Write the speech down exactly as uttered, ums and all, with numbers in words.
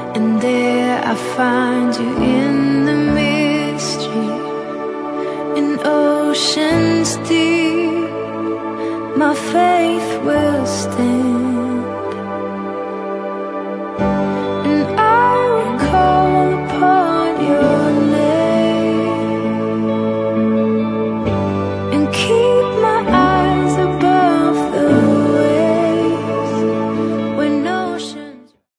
And there I find you in the mystery, in oceans deep. My faith will stand.